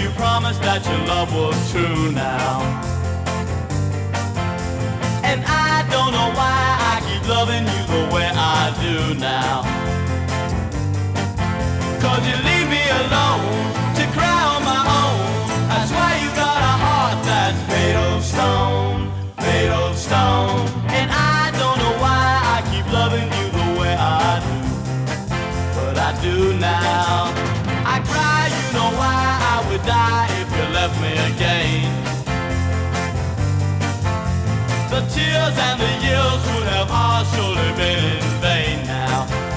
you promised that your love was true now. And I don't know why I keep loving you the way I do now. 'Cause you leave me alone to cry on my own. That's why you got a heart that's made of stone, made of stone. And I don't know why I keep loving you the way I do, but I do now. I cry, you know why I would die if you left me again. The tears and the years would have all surely been in vain now.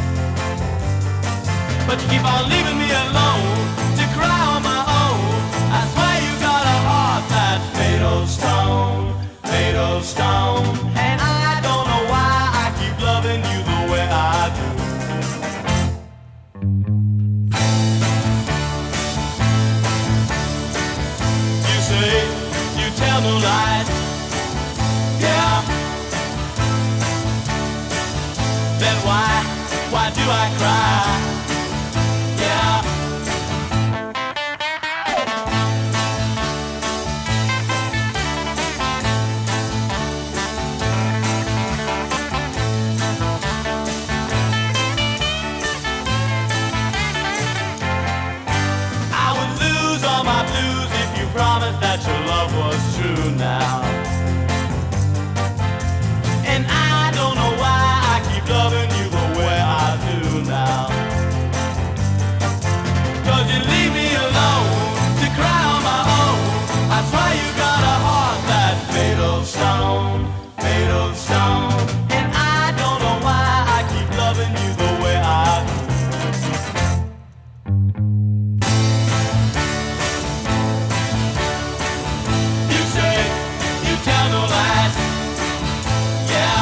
But you keep on leaving me alone to cry on my own. That's why you got a heart that's made of stone, made of stone. And I don't know why I keep loving you the way I do. You say you tell no lies, yeah. Then why do I cry? Yeah. I would lose all my blues if you promised that your love was true now. And I don't know why I keep loving you the way I do now. 'Cause you leave me alone to cry on my own. That's why you got a heart that's made of stone, made of stone. And I don't know why I keep loving you the way I do. You say you tell no lies, yeah.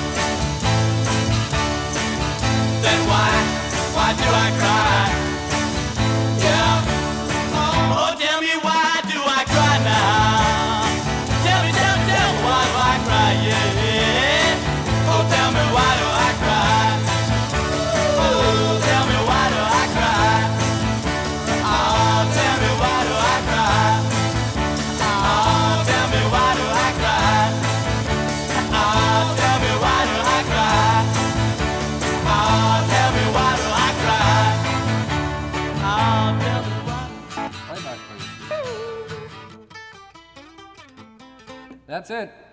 Then why do I cry? Yeah. Oh, tell me why do I cry now? Tell me, why do I cry? Yeah. Oh, tell me why do I cry? Oh, tell me why do I cry? Oh, tell me why do I cry? Oh, tell me why do I cry? Oh, tell me why do I cry? Oh, tell me why do I cry? Oh, tell me why. Playback, please. That's it.